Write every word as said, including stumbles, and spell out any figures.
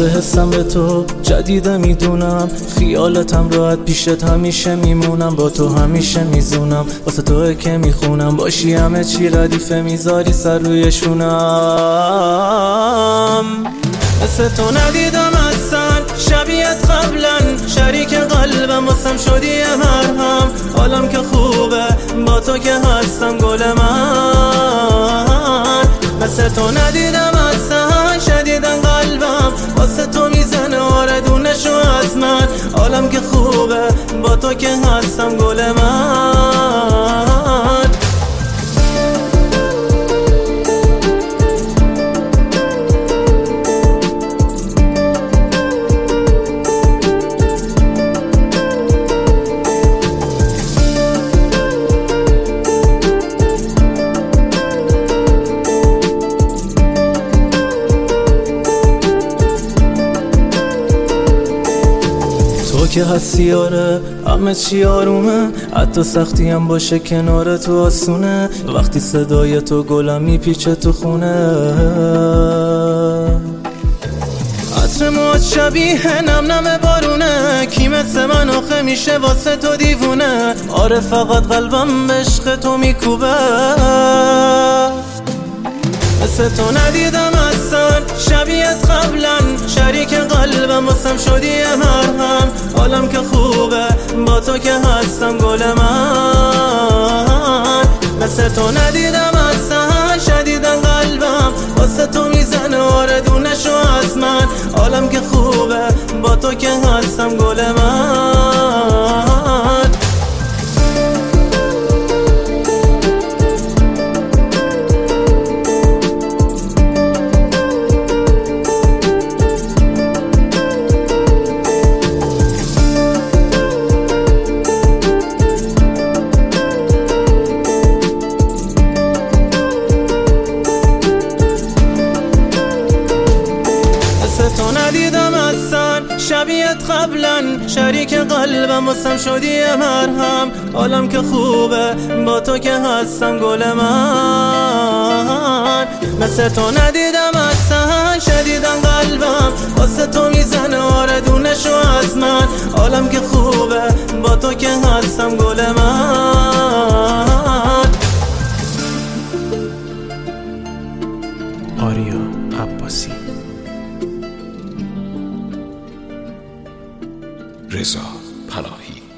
آره حسم به تو جدیده میدونم، خیالتم راحت پیشت همیشه میمونم، با تو همیشه میزونم، واسه توه که میخونم، باشی همه چی ردیفه میذاری سر روی شونم. مثل تو ندیدم اصلا شبیهت قبلا، شریک قلبم واسم شدی یه مرهم، حالم که خوبه با تو که هستم گل من. مثل تو ندیدم اصلا شدیدن قلبم واسه تو میزنه آره دونشو از من، حالم که خوبه با تو که هستم گل من. تو که هستی آره همه چی آرومه، حتی سختی هم باشه کنار تو آسونه، وقتی صدای تو گلم میپیچه تو خونه. عطر موهات شبیه نم نم بارونه، کی مثل من آخه میشه واسه تو دیوونه، آره فقط قلبم به عشق تو میکوبه. مثل تو ندیدم اصلا شبیهت قبلا، شریک قلبم واسم شدی یه مرهم، حالم که خوبه با تو که هستم گل من. مثل تو ندیدم اصلا شدیدن قلبم واسه تو میزنه آره دونشو از من، حالم که خوبه با تو که هستم گل من. تو ندیدم اصلا شبیهت قبلا، شریک قلبم واسم شدی یه مرهم، حالم که خوبه با تو که هستم گل من. مثل تو ندیدم اصلا شدیدن قلبم واسه تو میزنه آره دونشو از من، حالم که خوبه با تو که هستم گل من. آریا عباسی. رضا پناهی.